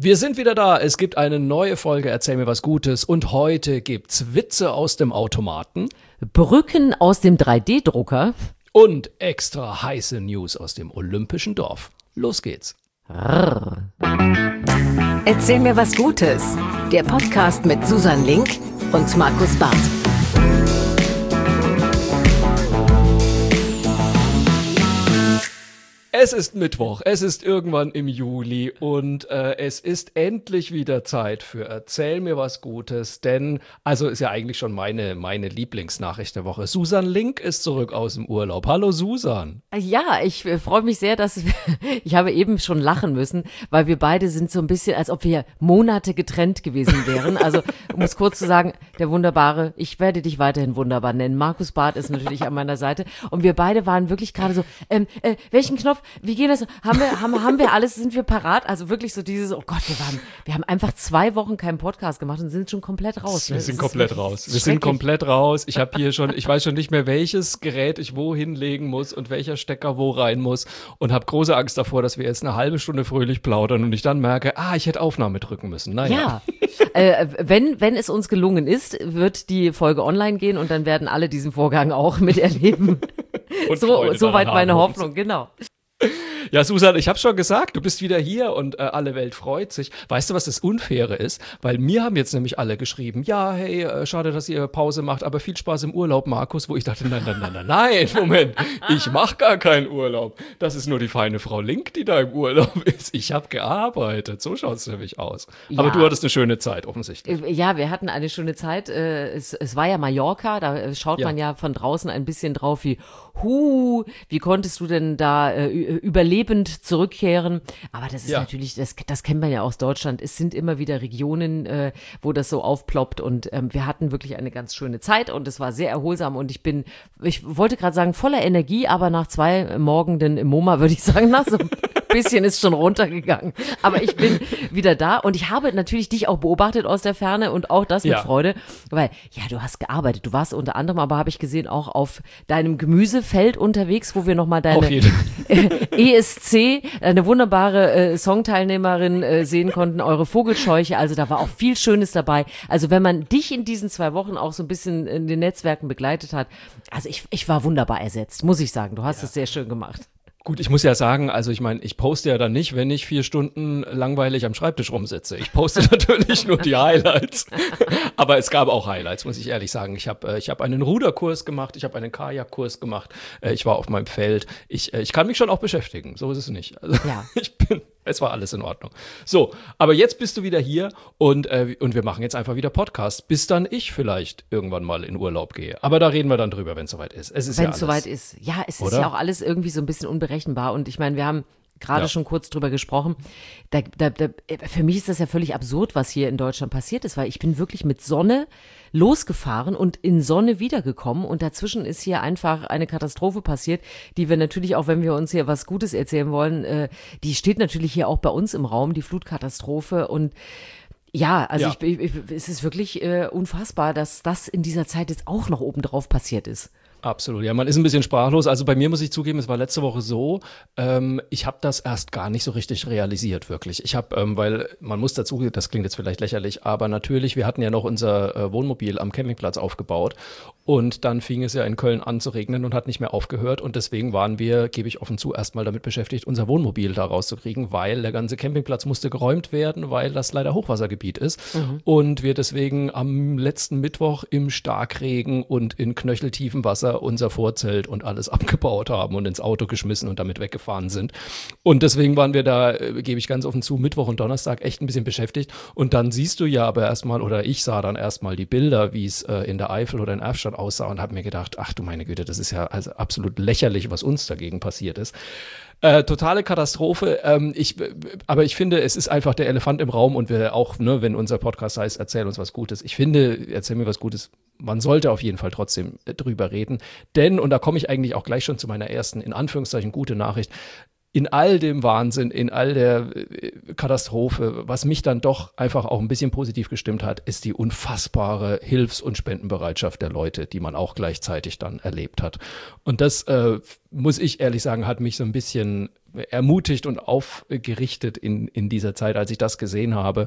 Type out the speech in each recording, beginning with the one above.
Wir sind wieder da. Es gibt eine neue Folge Erzähl mir was Gutes und heute gibt's Witze aus dem Automaten, Brücken aus dem 3D-Drucker und extra heiße News aus dem Olympischen Dorf. Los geht's. Erzähl mir was Gutes. Der Podcast mit Susan Link und Markus Barth. Es ist Mittwoch, es ist irgendwann im Juli und es ist endlich wieder Zeit für Erzähl mir was Gutes, denn, also ist ja eigentlich schon meine Lieblingsnachricht der Woche. Susan Link ist zurück aus dem Urlaub. Hallo Susan. Ja, ich freue mich sehr, ich habe eben schon lachen müssen, weil wir beide sind so ein bisschen, als ob wir Monate getrennt gewesen wären. Also, um es kurz zu sagen, der Wunderbare, ich werde dich weiterhin wunderbar nennen. Markus Barth ist natürlich an meiner Seite und wir beide waren wirklich gerade so, welchen Knopf? Wie geht das? Haben wir alles? Sind wir parat? Also wirklich so dieses, oh Gott, wir haben einfach 2 Wochen keinen Podcast gemacht und sind schon komplett raus. Wir sind komplett raus. Ich habe hier schon, ich weiß schon nicht mehr, welches Gerät ich wo hinlegen muss und welcher Stecker wo rein muss und habe große Angst davor, dass wir jetzt eine halbe Stunde fröhlich plaudern und ich dann merke, ich hätte Aufnahme drücken müssen. Naja. Ja, wenn es uns gelungen ist, wird die Folge online gehen und dann werden alle diesen Vorgang auch miterleben. Soweit meine Hoffnung, genau. Ja, Susan, ich habe schon gesagt, du bist wieder hier und alle Welt freut sich. Weißt du, was das Unfaire ist? Weil mir haben jetzt nämlich alle geschrieben, ja, hey, schade, dass ihr Pause macht, aber viel Spaß im Urlaub, Markus, wo ich dachte, nein, Moment, ich mache gar keinen Urlaub. Das ist nur die feine Frau Link, die da im Urlaub ist. Ich habe gearbeitet, so schaut es nämlich aus. Ja. Aber du hattest eine schöne Zeit, offensichtlich. Ja, wir hatten eine schöne Zeit. Es war ja Mallorca, da schaut man ja von draußen ein bisschen drauf wie konntest du denn da überlebend zurückkehren? Aber das ist natürlich, das kennt man ja aus Deutschland. Es sind immer wieder Regionen, wo das so aufploppt und wir hatten wirklich eine ganz schöne Zeit und es war sehr erholsam und ich wollte gerade sagen, voller Energie, aber nach 2 Morgenden im MoMA würde ich sagen, so ein bisschen ist schon runtergegangen. Aber ich bin wieder da und ich habe natürlich dich auch beobachtet aus der Ferne und auch das mit Freude, weil, du hast gearbeitet. Du warst unter anderem, aber habe ich gesehen, auch auf deinem Gemüsefeld unterwegs, wo wir nochmal deine ESC, eine wunderbare Songteilnehmerin sehen konnten, eure Vogelscheuche. Also da war auch viel Schönes dabei. Also wenn man dich in diesen 2 Wochen auch so ein bisschen in den Netzwerken begleitet hat, also ich war wunderbar ersetzt, muss ich sagen. Du hast es sehr schön gemacht. Gut, ich muss ja sagen, also ich meine, ich poste ja dann nicht, wenn ich 4 Stunden langweilig am Schreibtisch rumsitze. Ich poste natürlich nur die Highlights. Aber es gab auch Highlights, muss ich ehrlich sagen. Ich hab einen Ruderkurs gemacht, ich habe einen Kajakkurs gemacht, ich war auf meinem Feld. Ich kann mich schon auch beschäftigen, so ist es nicht. Also es war alles in Ordnung. So, aber jetzt bist du wieder hier und wir machen jetzt einfach wieder Podcasts, bis dann ich vielleicht irgendwann mal in Urlaub gehe. Aber da reden wir dann drüber, wenn es soweit ist. Wenn es soweit ist. Ja, es ist ja auch alles irgendwie so ein bisschen unberechenbar und ich meine, wir haben gerade schon kurz drüber gesprochen. Für mich ist das ja völlig absurd, was hier in Deutschland passiert ist, weil ich bin wirklich mit Sonne losgefahren und in Sonne wiedergekommen und dazwischen ist hier einfach eine Katastrophe passiert, die wir natürlich auch, wenn wir uns hier was Gutes erzählen wollen, die steht natürlich hier auch bei uns im Raum, die Flutkatastrophe und es ist wirklich unfassbar, dass das in dieser Zeit jetzt auch noch obendrauf passiert ist. Absolut, ja, man ist ein bisschen sprachlos. Also bei mir muss ich zugeben, es war letzte Woche so, ich habe das erst gar nicht so richtig realisiert, wirklich. Ich habe, weil man muss dazu, das klingt jetzt vielleicht lächerlich, aber natürlich, wir hatten ja noch unser Wohnmobil am Campingplatz aufgebaut und dann fing es ja in Köln an zu regnen und hat nicht mehr aufgehört und deswegen waren wir, gebe ich offen zu, erstmal damit beschäftigt, unser Wohnmobil da rauszukriegen, weil der ganze Campingplatz musste geräumt werden, weil das leider Hochwassergebiet ist und wir deswegen am letzten Mittwoch im Starkregen und in knöcheltiefem Wasser unser Vorzelt und alles abgebaut haben und ins Auto geschmissen und damit weggefahren sind. Und deswegen waren wir da, gebe ich ganz offen zu, Mittwoch und Donnerstag echt ein bisschen beschäftigt. Und dann siehst du ja aber erstmal, oder ich sah dann erstmal die Bilder, wie es in der Eifel oder in Erftstadt aussah und habe mir gedacht, ach du meine Güte, das ist ja also absolut lächerlich, was uns dagegen passiert ist. Totale Katastrophe, aber ich finde, es ist einfach der Elefant im Raum und wir auch, ne, wenn unser Podcast heißt, erzähl uns was Gutes. Ich finde, erzähl mir was Gutes, man sollte auf jeden Fall trotzdem drüber reden, denn, und da komme ich eigentlich auch gleich schon zu meiner ersten, in Anführungszeichen, gute Nachricht, in all dem Wahnsinn, in all der Katastrophe, was mich dann doch einfach auch ein bisschen positiv gestimmt hat, ist die unfassbare Hilfs- und Spendenbereitschaft der Leute, die man auch gleichzeitig dann erlebt hat. Und das, muss ich ehrlich sagen, hat mich so ein bisschen ermutigt und aufgerichtet in dieser Zeit, als ich das gesehen habe.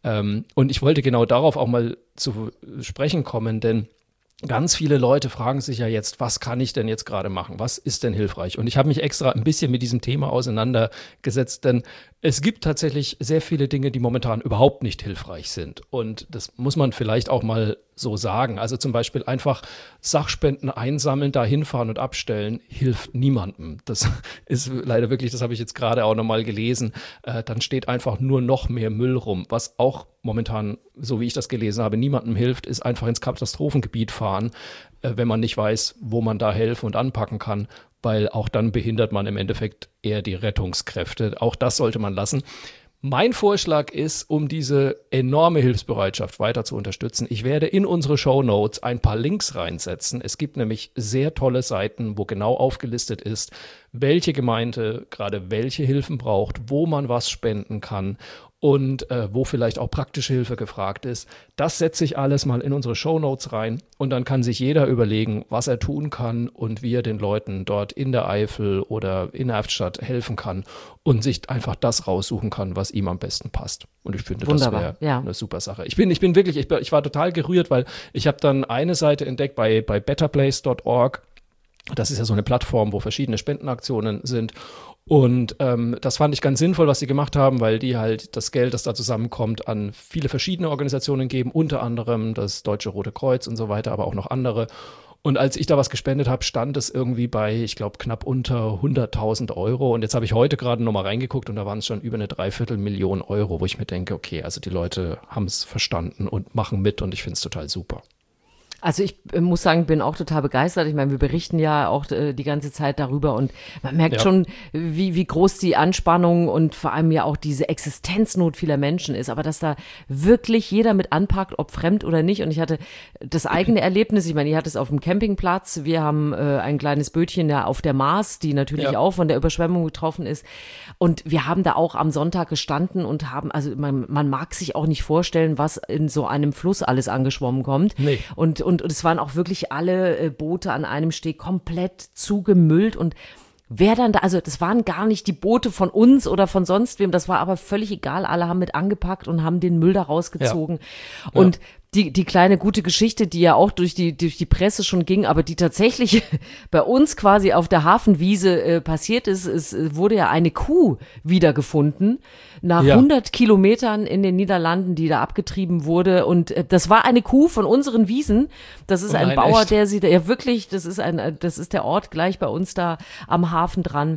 Und ich wollte genau darauf auch mal zu sprechen kommen, denn ganz viele Leute fragen sich ja jetzt, was kann ich denn jetzt gerade machen? Was ist denn hilfreich? Und ich habe mich extra ein bisschen mit diesem Thema auseinandergesetzt, denn es gibt tatsächlich sehr viele Dinge, die momentan überhaupt nicht hilfreich sind. Und das muss man vielleicht auch mal so sagen. Also zum Beispiel einfach Sachspenden einsammeln, da hinfahren und abstellen, hilft niemandem. Das ist leider wirklich, das habe ich jetzt gerade auch nochmal gelesen. Dann steht einfach nur noch mehr Müll rum. Was auch momentan, so wie ich das gelesen habe, niemandem hilft, ist einfach ins Katastrophengebiet fahren, wenn man nicht weiß, wo man da helfen und anpacken kann, weil auch dann behindert man im Endeffekt eher die Rettungskräfte. Auch das sollte man lassen. Mein Vorschlag ist, um diese enorme Hilfsbereitschaft weiter zu unterstützen, ich werde in unsere Shownotes ein paar Links reinsetzen. Es gibt nämlich sehr tolle Seiten, wo genau aufgelistet ist, welche Gemeinde gerade welche Hilfen braucht, wo man was spenden kann und wo vielleicht auch praktische Hilfe gefragt ist. Das setze ich alles mal in unsere Shownotes rein und dann kann sich jeder überlegen, was er tun kann und wie er den Leuten dort in der Eifel oder in Erftstadt helfen kann und sich einfach das raussuchen kann, was ihm am besten passt. Und ich finde, Wunderbar, das wäre eine super Sache. Ich war total gerührt, weil ich habe dann eine Seite entdeckt bei betterplace.org. Das ist ja so eine Plattform, wo verschiedene Spendenaktionen sind. Und das fand ich ganz sinnvoll, was sie gemacht haben, weil die halt das Geld, das da zusammenkommt, an viele verschiedene Organisationen geben, unter anderem das Deutsche Rote Kreuz und so weiter, aber auch noch andere. Und als ich da was gespendet habe, stand es irgendwie bei, ich glaube, knapp unter 100.000 Euro. Und jetzt habe ich heute gerade nochmal reingeguckt und da waren es schon über eine 250.000 Euro, wo ich mir denke, okay, also die Leute haben es verstanden und machen mit und ich finde es total super. Also ich muss sagen, bin auch total begeistert. Ich meine, wir berichten ja auch die ganze Zeit darüber und man merkt schon, wie groß die Anspannung und vor allem ja auch diese Existenznot vieler Menschen ist. Aber dass da wirklich jeder mit anpackt, ob fremd oder nicht. Und ich hatte das eigene Erlebnis, ich meine, ihr hattet es auf dem Campingplatz. Wir haben ein kleines Bötchen ja auf der Maas, die natürlich auch von der Überschwemmung betroffen ist. Und wir haben da auch am Sonntag gestanden und haben, also man mag sich auch nicht vorstellen, was in so einem Fluss alles angeschwommen kommt. Nee. Und es waren auch wirklich alle Boote an einem Steg komplett zugemüllt und wer dann da, also das waren gar nicht die Boote von uns oder von sonst wem, das war aber völlig egal, alle haben mit angepackt und haben den Müll da rausgezogen. Ja. Und die kleine gute Geschichte, die ja auch durch die Presse schon ging, aber die tatsächlich bei uns quasi auf der Hafenwiese passiert ist, es wurde ja eine Kuh wiedergefunden nach 100 Kilometern in den Niederlanden, die da abgetrieben wurde und das war eine Kuh von unseren Wiesen. Das ist ein Bauer, echt? Der sie da, ja wirklich, das ist der Ort gleich bei uns da am Hafen dran.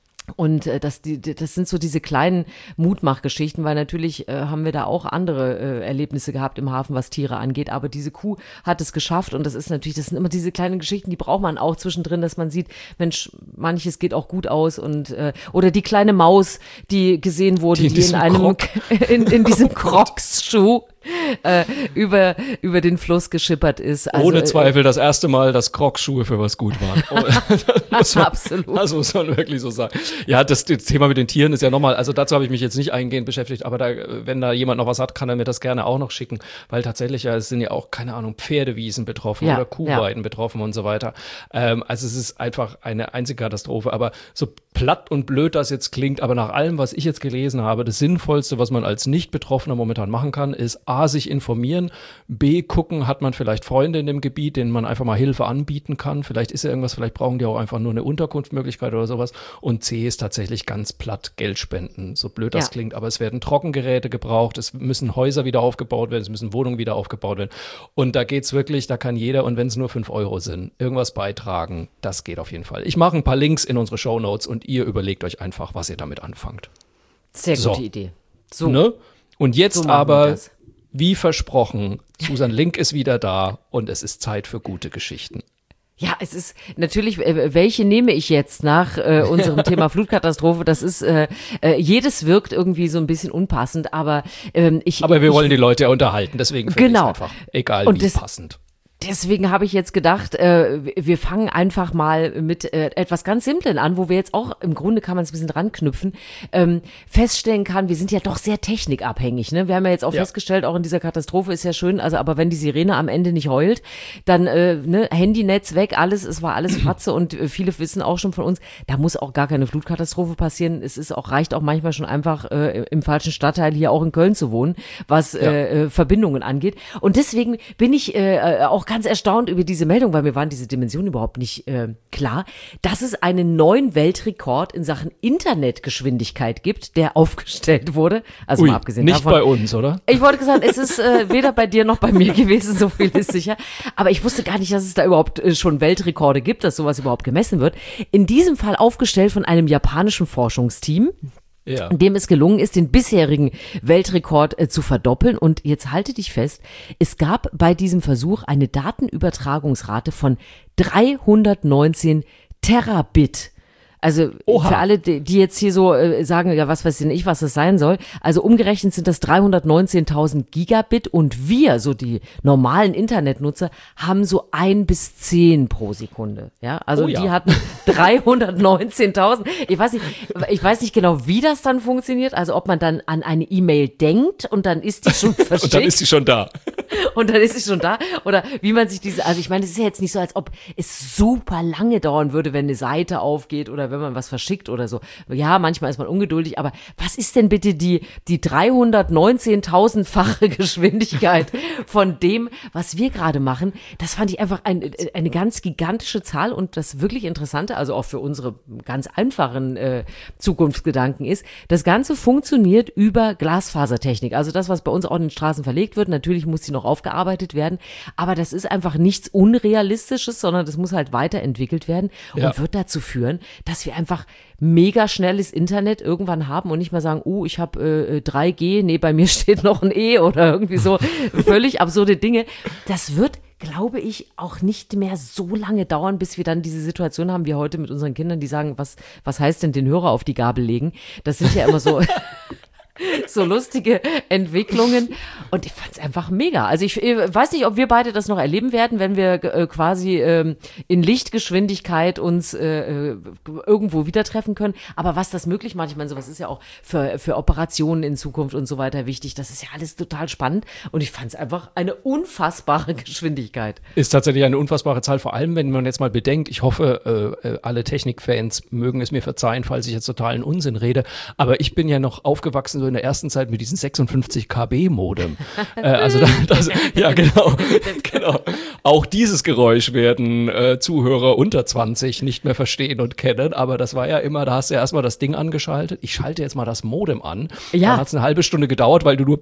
Und das sind so diese kleinen Mutmachgeschichten, weil natürlich haben wir da auch andere Erlebnisse gehabt im Hafen, was Tiere angeht, aber diese Kuh hat es geschafft und das sind immer diese kleinen Geschichten, die braucht man auch zwischendrin, dass man sieht, Mensch, manches geht auch gut aus und oder die kleine Maus, die gesehen wurde, die in einem in diesem Crocs-Schuh über den Fluss geschippert ist. Also, ohne Zweifel das erste Mal, dass Crocs-Schuhe für was gut waren. Absolut. Das muss man wirklich so sagen. Ja, das Thema mit den Tieren ist ja nochmal, also dazu habe ich mich jetzt nicht eingehend beschäftigt, aber wenn da jemand noch was hat, kann er mir das gerne auch noch schicken, weil tatsächlich es sind ja auch, keine Ahnung, Pferdewiesen betroffen oder Kuhweiden betroffen und so weiter. Also es ist einfach eine einzige Katastrophe, aber so platt und blöd das jetzt klingt, aber nach allem, was ich jetzt gelesen habe, das Sinnvollste, was man als Nicht-Betroffener momentan machen kann, ist A, sich informieren, B, gucken, hat man vielleicht Freunde in dem Gebiet, denen man einfach mal Hilfe anbieten kann, vielleicht ist ja irgendwas, vielleicht brauchen die auch einfach nur eine Unterkunftsmöglichkeit oder sowas und C ist tatsächlich ganz platt Geld spenden, so blöd das klingt, aber es werden Trockengeräte gebraucht, es müssen Häuser wieder aufgebaut werden, es müssen Wohnungen wieder aufgebaut werden und da geht's wirklich, da kann jeder und wenn es nur 5 Euro sind, irgendwas beitragen, das geht auf jeden Fall. Ich mache ein paar Links in unsere Shownotes und ihr überlegt euch einfach, was ihr damit anfangt. Sehr gute Idee. So. Ne? Und jetzt so aber, wie versprochen, Susan Link ist wieder da und es ist Zeit für gute Geschichten. Ja, es ist natürlich, welche nehme ich jetzt nach unserem Thema Flutkatastrophe? Das ist, jedes wirkt irgendwie so ein bisschen unpassend, aber Aber wir wollen die Leute ja unterhalten, deswegen finde ich es einfach, egal und wie passend. deswegen habe ich jetzt gedacht, wir fangen einfach mal mit etwas ganz Simplen an, wo wir jetzt auch, im Grunde kann man es ein bisschen dran knüpfen, feststellen kann, wir sind ja doch sehr technikabhängig. Ne? Wir haben ja jetzt auch festgestellt, auch in dieser Katastrophe ist ja schön, also aber wenn die Sirene am Ende nicht heult, dann Handynetz weg, es war alles Fratze und viele wissen auch schon von uns, da muss auch gar keine Flutkatastrophe passieren. Reicht auch manchmal schon einfach im falschen Stadtteil hier auch in Köln zu wohnen, was Verbindungen angeht. Und deswegen bin ich auch ganz erstaunt über diese Meldung, weil mir waren diese Dimensionen überhaupt nicht klar, dass es einen neuen Weltrekord in Sachen Internetgeschwindigkeit gibt, der aufgestellt wurde. Also mal abgesehen nicht davon. Bei uns, oder? Ich wollte sagen, es ist weder bei dir noch bei mir gewesen, so viel ist sicher. Aber ich wusste gar nicht, dass es da überhaupt schon Weltrekorde gibt, dass sowas überhaupt gemessen wird. In diesem Fall aufgestellt von einem japanischen Forschungsteam. Ja. Dem es gelungen ist, den bisherigen Weltrekord zu verdoppeln. Und jetzt halte dich fest, es gab bei diesem Versuch eine Datenübertragungsrate von 319 Terabit. Also für alle, die jetzt hier so sagen, ja, was weiß ich, was das sein soll. Also umgerechnet sind das 319.000 Gigabit und wir, so die normalen Internetnutzer, haben so 1 bis 10 pro Sekunde. Ja, also die hatten 319.000. Ich weiß nicht genau, wie das dann funktioniert. Also ob man dann an eine E-Mail denkt und dann ist die schon verschickt. Und dann ist sie schon da. Und dann ist sie schon da. Oder wie man sich also ich meine, es ist ja jetzt nicht so, als ob es super lange dauern würde, wenn eine Seite aufgeht oder wenn man was verschickt oder so. Ja, manchmal ist man ungeduldig, aber was ist denn bitte die 319.000-fache Geschwindigkeit von dem, was wir gerade machen? Das fand ich einfach eine ganz gigantische Zahl und das wirklich Interessante, also auch für unsere ganz einfachen Zukunftsgedanken ist, das Ganze funktioniert über Glasfasertechnik. Also das, was bei uns auch in den Straßen verlegt wird, natürlich muss die noch aufgearbeitet werden, aber das ist einfach nichts Unrealistisches, sondern das muss halt weiterentwickelt werden und wird dazu führen, dass wir einfach mega schnelles Internet irgendwann haben und nicht mehr sagen, ich habe 3G, nee, bei mir steht noch ein E oder irgendwie so völlig absurde Dinge. Das wird, glaube ich, auch nicht mehr so lange dauern, bis wir dann diese Situation haben wie heute mit unseren Kindern, die sagen, was heißt denn den Hörer auf die Gabel legen? Das sind ja immer so so lustige Entwicklungen und ich fand es einfach mega. Also ich weiß nicht, ob wir beide das noch erleben werden, wenn wir quasi in Lichtgeschwindigkeit uns irgendwo wieder treffen können, aber was das möglich macht, ich meine, sowas ist ja auch für Operationen in Zukunft und so weiter wichtig, das ist ja alles total spannend und ich fand es einfach eine unfassbare Geschwindigkeit. Ist tatsächlich eine unfassbare Zahl, vor allem, wenn man jetzt mal bedenkt, ich hoffe, alle Technikfans mögen es mir verzeihen, falls ich jetzt totalen Unsinn rede, aber ich bin ja noch aufgewachsen so in der ersten Zeit mit diesem 56 KB Modem. Also ja, genau. Auch dieses Geräusch werden Zuhörer unter 20 nicht mehr verstehen und kennen, aber das war ja immer, da hast du ja erstmal das Ding angeschaltet. Ich schalte jetzt mal das Modem an. Ja. Dann hat es eine halbe Stunde gedauert, weil du nur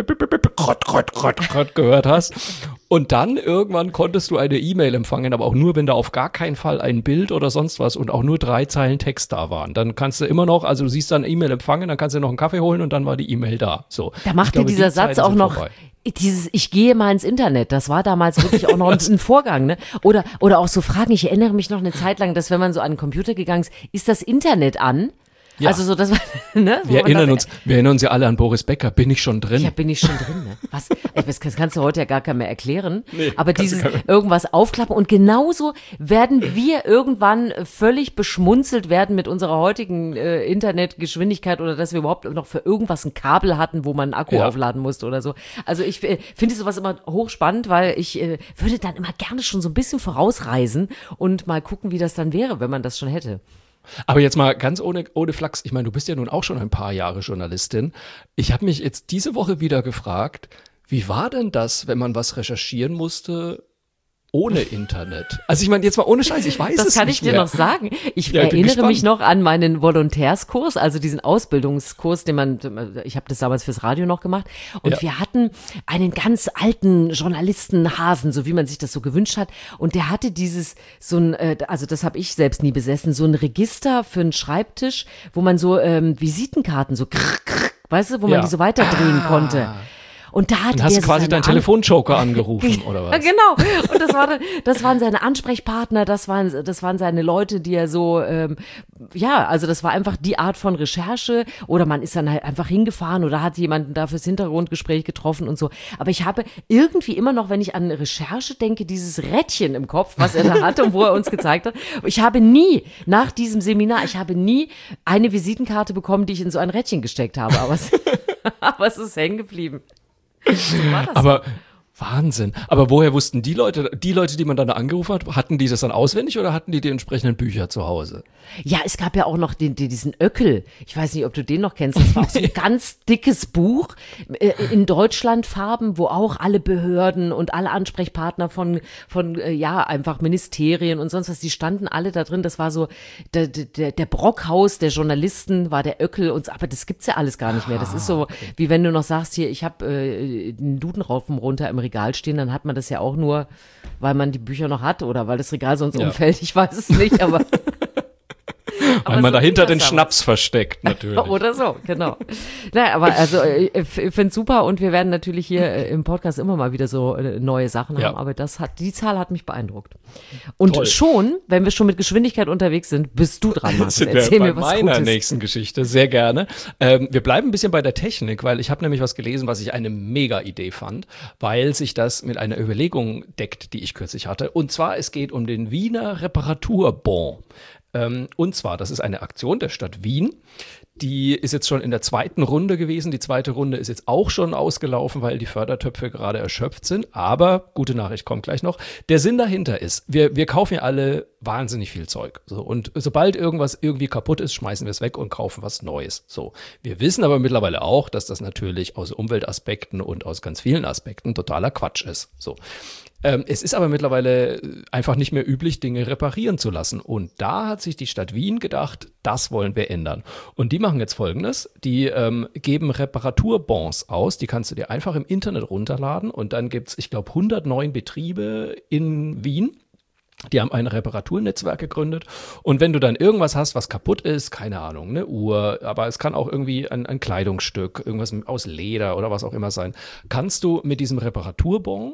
gehört hast. Und dann irgendwann konntest du eine E-Mail empfangen, aber auch nur, wenn da auf gar keinen Fall ein Bild oder sonst was und auch nur 3 Zeilen Text da waren. Dann kannst du immer noch, also du siehst dann E-Mail empfangen, dann kannst du noch einen Kaffee holen und dann war die E-Mail da. So. Da macht dir dieser Satz auch noch ich gehe mal ins Internet, das war damals wirklich auch noch ein Vorgang, ne? Oder auch so Fragen, ich erinnere mich noch eine Zeit lang, dass wenn man so an den Computer gegangen ist das Internet an? Ja. Also so, das war, ne? Wir erinnern uns ja alle an Boris Becker. Bin ich schon drin? Ja, bin ich schon drin, ne? Das kannst du heute ja gar keinem mehr erklären. Nee, aber dieses irgendwas aufklappen und genauso werden wir irgendwann völlig beschmunzelt werden mit unserer heutigen Internetgeschwindigkeit oder dass wir überhaupt noch für irgendwas ein Kabel hatten, wo man einen Akku aufladen musste oder so. Also ich finde sowas immer hochspannend, weil ich würde dann immer gerne schon so ein bisschen vorausreisen und mal gucken, wie das dann wäre, wenn man das schon hätte. Aber jetzt mal ganz ohne Flachs, ich meine, du bist ja nun auch schon ein paar Jahre Journalistin. Ich habe mich jetzt diese Woche wieder gefragt, wie war denn das, wenn man was recherchieren musste ohne Internet? Also ich meine, jetzt mal ohne Scheiß, ich weiß es nicht mehr. Das kann ich dir noch sagen. Ich erinnere mich noch an meinen Volontärskurs, also diesen Ausbildungskurs, ich habe das damals fürs Radio noch gemacht und wir hatten einen ganz alten Journalistenhasen, so wie man sich das so gewünscht hat und der hatte also das habe ich selbst nie besessen, so ein Register für einen Schreibtisch, wo man so Visitenkarten so weißt du, wo man die so weiterdrehen konnte. Und da Dann hast du quasi deinen Telefonjoker angerufen, oder was? Ja, genau. Und das waren seine Ansprechpartner, das waren seine Leute, die er so, also das war einfach die Art von Recherche. Oder man ist dann halt einfach hingefahren oder hat jemanden da fürs Hintergrundgespräch getroffen und so. Aber ich habe irgendwie immer noch, wenn ich an Recherche denke, dieses Rädchen im Kopf, was er da hatte und wo er uns gezeigt hat. Ich habe nie, nach diesem Seminar, eine Visitenkarte bekommen, die ich in so ein Rädchen gesteckt habe. Aber es ist hängen geblieben. So war das. Aber Wahnsinn. Aber woher wussten die Leute, die man dann angerufen hat, hatten die das dann auswendig oder hatten die entsprechenden Bücher zu Hause? Ja, es gab ja auch noch diesen Öckel. Ich weiß nicht, ob du den noch kennst. Das war auch so ein ganz dickes Buch in Deutschlandfarben, wo auch alle Behörden und alle Ansprechpartner von einfach Ministerien und sonst was, die standen alle da drin. Das war so der Brockhaus der Journalisten, war der Öckel. Aber das gibt's ja alles gar nicht mehr. Das ist so, wie wenn du noch sagst, hier, ich habe einen Duden rauf und runter im Regal stehen, dann hat man das ja auch nur, weil man die Bücher noch hat oder weil das Regal sonst umfällt. Ich weiß es nicht, aber weil man so dahinter den Schnaps versteckt, natürlich. Oder so, genau. Naja, aber also ich finde es super und wir werden natürlich hier im Podcast immer mal wieder so neue Sachen haben, aber die Zahl hat mich beeindruckt. Und Toll. Schon, wenn wir schon mit Geschwindigkeit unterwegs sind, bist du dran, Markus. Erzähl mir was meiner nächsten Geschichte, sehr gerne. Wir bleiben ein bisschen bei der Technik, weil ich habe nämlich was gelesen, was ich eine Mega-Idee fand, weil sich das mit einer Überlegung deckt, die ich kürzlich hatte. Und zwar, es geht um den Wiener Reparaturbon. Und zwar, das ist eine Aktion der Stadt Wien. Die ist jetzt schon in der zweiten Runde gewesen. Die zweite Runde ist jetzt auch schon ausgelaufen, weil die Fördertöpfe gerade erschöpft sind. Aber, gute Nachricht kommt gleich noch. Der Sinn dahinter ist, wir kaufen ja alle wahnsinnig viel Zeug. So, und sobald irgendwas irgendwie kaputt ist, schmeißen wir es weg und kaufen was Neues. So. Wir wissen aber mittlerweile auch, dass das natürlich aus Umweltaspekten und aus ganz vielen Aspekten totaler Quatsch ist. So. Es ist aber mittlerweile einfach nicht mehr üblich, Dinge reparieren zu lassen. Und da hat sich die Stadt Wien gedacht, das wollen wir ändern. Und die machen jetzt Folgendes, die geben Reparaturbons aus, die kannst du dir einfach im Internet runterladen und dann gibt's, ich glaube, 109 Betriebe in Wien. Die haben ein Reparaturnetzwerk gegründet und wenn du dann irgendwas hast, was kaputt ist, keine Ahnung, eine Uhr, aber es kann auch irgendwie ein Kleidungsstück, irgendwas aus Leder oder was auch immer sein, kannst du mit diesem Reparaturbon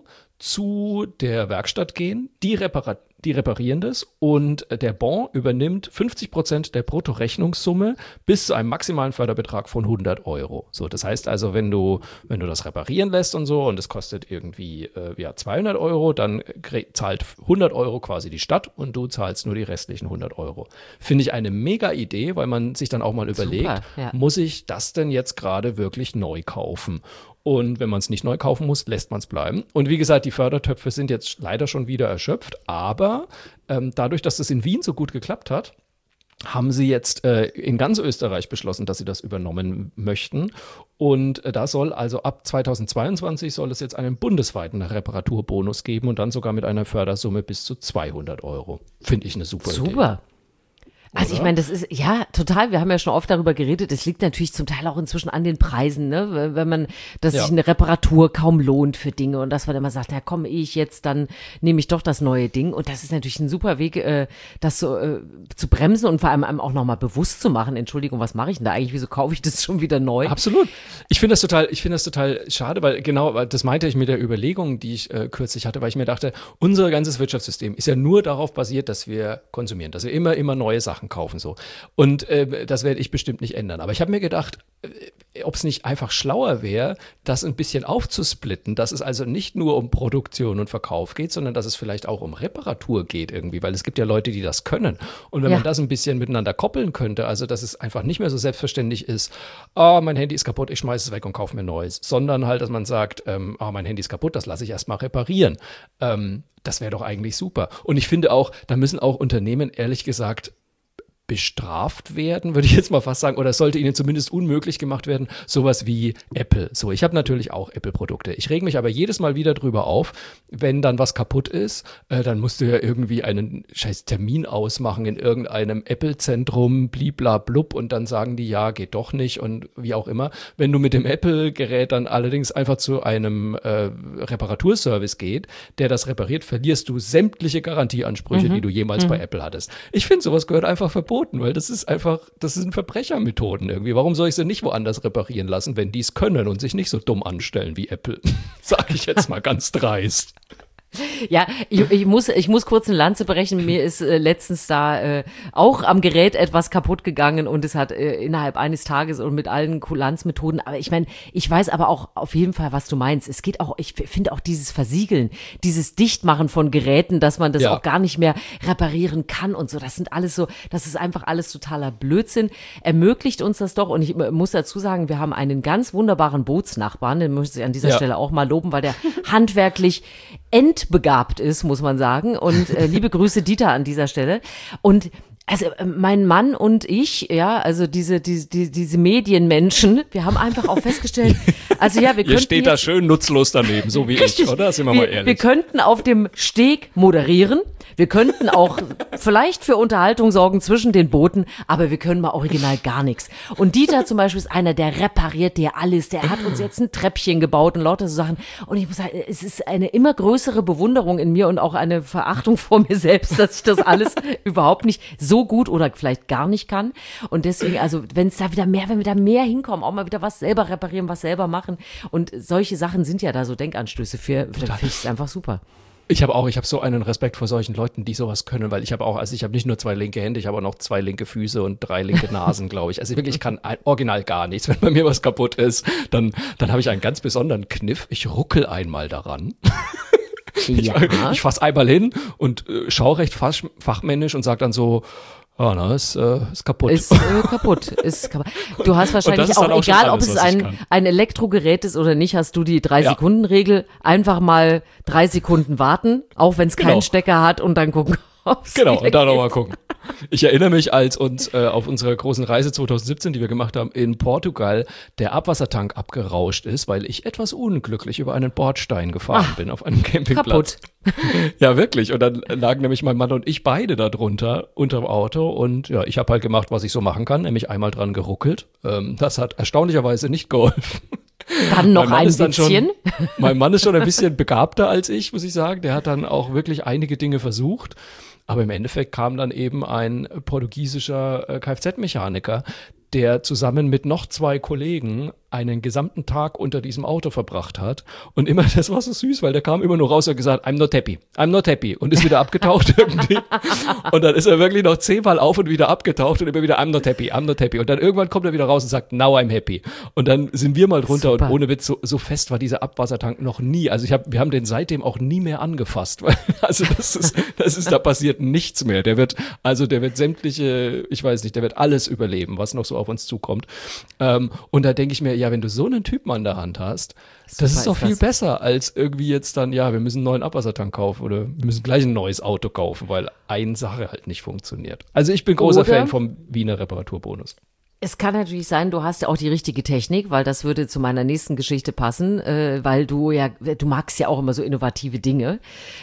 zu der Werkstatt gehen, die reparieren das und der Bon übernimmt 50% der Bruttorechnungssumme bis zu einem maximalen Förderbetrag von 100 Euro. So, das heißt also, wenn du das reparieren lässt und so und es kostet irgendwie 200 Euro, dann zahlt 100 Euro quasi die Stadt und du zahlst nur die restlichen 100 Euro. Finde ich eine mega Idee, weil man sich dann auch mal überlegt, muss ich das denn jetzt gerade wirklich neu kaufen? Und wenn man es nicht neu kaufen muss, lässt man es bleiben. Und wie gesagt, die Fördertöpfe sind jetzt leider schon wieder erschöpft. Aber dadurch, dass das in Wien so gut geklappt hat, haben sie jetzt in ganz Österreich beschlossen, dass sie das übernommen möchten. Und da soll also ab 2022 soll es jetzt einen bundesweiten Reparaturbonus geben und dann sogar mit einer Fördersumme bis zu 200 Euro. Finde ich eine super Idee. Super. Also ich meine, das ist, ja, total, wir haben ja schon oft darüber geredet, es liegt natürlich zum Teil auch inzwischen an den Preisen, ne, wenn man, dass sich eine Reparatur kaum lohnt für Dinge und dass man immer sagt, na komm ich jetzt, dann nehme ich doch das neue Ding und das ist natürlich ein super Weg, das so zu bremsen und vor allem einem auch nochmal bewusst zu machen, Entschuldigung, was mache ich denn da eigentlich, wieso kaufe ich das schon wieder neu? Absolut. Ich finde das total schade, weil das meinte ich mit der Überlegung, die ich kürzlich hatte, weil ich mir dachte, unser ganzes Wirtschaftssystem ist ja nur darauf basiert, dass wir konsumieren, dass wir immer neue Sachen kaufen so. Und das werde ich bestimmt nicht ändern. Aber ich habe mir gedacht, ob es nicht einfach schlauer wäre, das ein bisschen aufzusplitten, dass es also nicht nur um Produktion und Verkauf geht, sondern dass es vielleicht auch um Reparatur geht irgendwie, weil es gibt ja Leute, die das können. Und wenn man das ein bisschen miteinander koppeln könnte, also dass es einfach nicht mehr so selbstverständlich ist, mein Handy ist kaputt, ich schmeiße es weg und kaufe mir neues, sondern halt, dass man sagt, mein Handy ist kaputt, das lasse ich erstmal reparieren. Das wäre doch eigentlich super. Und ich finde auch, da müssen auch Unternehmen ehrlich gesagt bestraft werden, würde ich jetzt mal fast sagen, oder es sollte ihnen zumindest unmöglich gemacht werden, sowas wie Apple. So, ich habe natürlich auch Apple-Produkte. Ich rege mich aber jedes Mal wieder drüber auf, wenn dann was kaputt ist, dann musst du ja irgendwie einen scheiß Termin ausmachen in irgendeinem Apple-Zentrum, bliblablub, und dann sagen die, ja, geht doch nicht und wie auch immer. Wenn du mit dem Apple-Gerät dann allerdings einfach zu einem Reparaturservice geht, der das repariert, verlierst du sämtliche Garantieansprüche, die du jemals bei Apple hattest. Ich finde, sowas gehört einfach verboten. verboten, weil das sind Verbrechermethoden irgendwie. Warum soll ich sie nicht woanders reparieren lassen, wenn die es können und sich nicht so dumm anstellen wie Apple? Sage ich jetzt mal ganz dreist. Ja, ich muss kurz eine Lanze brechen. Mir ist letztens da auch am Gerät etwas kaputt gegangen und es hat innerhalb eines Tages und mit allen Kulanzmethoden. Aber ich meine, ich weiß aber auch auf jeden Fall, was du meinst. Es geht auch, ich finde auch dieses Versiegeln, dieses Dichtmachen von Geräten, dass man das auch gar nicht mehr reparieren kann und so. Das ist einfach alles totaler Blödsinn. Ermöglicht uns das doch. Und ich muss dazu sagen, wir haben einen ganz wunderbaren Bootsnachbarn. Den möchte ich an dieser Stelle auch mal loben, weil der handwerklich endbegabt ist, muss man sagen. Und liebe Grüße, Dieter, an dieser Stelle. Und also mein Mann und ich, ja, also diese Medienmenschen, wir haben einfach auch festgestellt, also ja, wir könnten. Ihr steht da schön nutzlos daneben, so wie ich, oder? Sind wir mal ehrlich. Wir könnten auf dem Steg moderieren. Wir könnten auch vielleicht für Unterhaltung sorgen zwischen den Booten, aber wir können mal original gar nichts. Und Dieter zum Beispiel ist einer, der repariert dir alles. Der hat uns jetzt ein Treppchen gebaut und lauter so Sachen. Und ich muss sagen, es ist eine immer größere Bewunderung in mir und auch eine Verachtung vor mir selbst, dass ich das alles überhaupt nicht so gut oder vielleicht gar nicht kann. Und deswegen, also wenn wir da mehr hinkommen, auch mal wieder was selber reparieren, was selber machen. Und solche Sachen sind ja da so Denkanstöße für, finde ich es einfach super. Ich habe so einen Respekt vor solchen Leuten, die sowas können, weil ich habe nicht nur 2 linke Hände, ich habe auch noch 2 linke Füße und 3 linke Nasen, glaube ich. Also wirklich, ich kann original gar nichts. Wenn bei mir was kaputt ist, dann habe ich einen ganz besonderen Kniff. Ich ruckel einmal daran. Ja. Ich fasse einmal hin und schaue recht fachmännisch und sage dann so, ist kaputt. Ist kaputt. Du hast wahrscheinlich auch, egal ob es ein Elektrogerät ist oder nicht, hast du die 3-Sekunden-Regel. Einfach mal 3 Sekunden warten, auch wenn es keinen Stecker hat und dann gucken. Genau, und dann nochmal gucken. Ich erinnere mich, als uns auf unserer großen Reise 2017, die wir gemacht haben, in Portugal, der Abwassertank abgerauscht ist, weil ich etwas unglücklich über einen Bordstein gefahren bin auf einem Campingplatz. Kaputt. Ja, wirklich. Und dann lagen nämlich mein Mann und ich beide da drunter, unterm Auto. Und ja, ich habe halt gemacht, was ich so machen kann, nämlich einmal dran geruckelt. Das hat erstaunlicherweise nicht geholfen. Dann noch ein bisschen. Mein Mann ist schon ein bisschen begabter als ich, muss ich sagen. Der hat dann auch wirklich einige Dinge versucht. Aber im Endeffekt kam dann eben ein portugiesischer Kfz-Mechaniker, der zusammen mit noch 2 Kollegen einen gesamten Tag unter diesem Auto verbracht hat. Und immer, das war so süß, weil der kam immer nur raus und hat gesagt, I'm not happy. Und ist wieder abgetaucht irgendwie. Und dann ist er wirklich noch 10-mal auf und wieder abgetaucht und immer wieder, I'm not happy. Und dann irgendwann kommt er wieder raus und sagt, now I'm happy. Und dann sind wir mal drunter. Super. Und ohne Witz, so fest war dieser Abwassertank noch nie. Also wir haben den seitdem auch nie mehr angefasst. Also da passiert nichts mehr. Der wird sämtliche, ich weiß nicht, der wird alles überleben, was noch so auf uns zukommt. Und da denke ich mir, ja, wenn du so einen Typen an der Hand hast, das ist doch viel besser, als irgendwie jetzt dann, ja, wir müssen einen neuen Abwassertank kaufen oder wir müssen gleich ein neues Auto kaufen, weil eine Sache halt nicht funktioniert. Also ich bin großer Fan vom Wiener Reparaturbonus. Es kann natürlich sein, du hast ja auch die richtige Technik, weil das würde zu meiner nächsten Geschichte passen, weil du magst ja auch immer so innovative Dinge,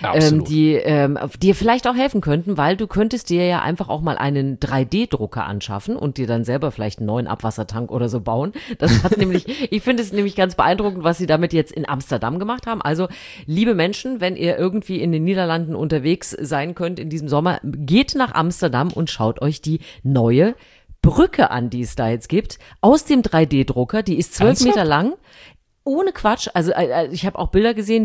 die dir vielleicht auch helfen könnten, weil du könntest dir ja einfach auch mal einen 3D-Drucker anschaffen und dir dann selber vielleicht einen neuen Abwassertank oder so bauen. Das hat nämlich, ich finde es nämlich ganz beeindruckend, was sie damit jetzt in Amsterdam gemacht haben. Also, liebe Menschen, wenn ihr irgendwie in den Niederlanden unterwegs sein könnt in diesem Sommer, geht nach Amsterdam und schaut euch die neue Brücke an, die es da jetzt gibt, aus dem 3D-Drucker, die ist 12 Meter lang, ohne Quatsch, also ich habe auch Bilder gesehen,